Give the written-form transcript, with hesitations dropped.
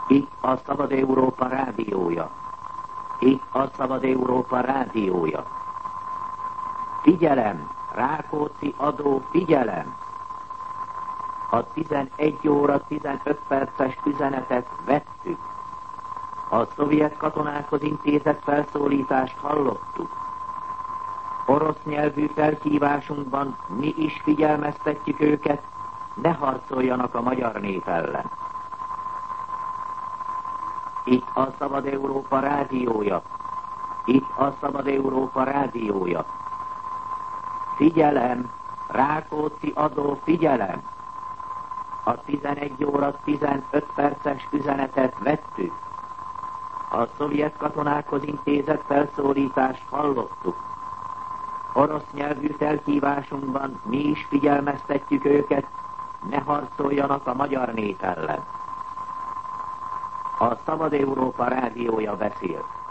Itt a Szabad Európa rádiója. Itt a Szabad Európa rádiója. Figyelem! Rákóczi adó, figyelem! A 11 óra 15 perces üzenetet vettük. A szovjet katonákhoz intézett felszólítást hallottuk. Orosz nyelvű felhívásunkban mi is figyelmeztetjük őket, ne harcoljanak a magyar nép ellen. Itt a Szabad Európa rádiója. Itt a Szabad Európa rádiója. Figyelem! Rákóczi adó, figyelem! A 11 óra 15 perces üzenetet vettük. A szovjet katonákhoz intézett felszólítást hallottuk. Orosz nyelvű felhívásunkban mi is figyelmeztetjük őket, ne harcoljanak a magyar nép ellen. A Szabad Európa rádiója beszél.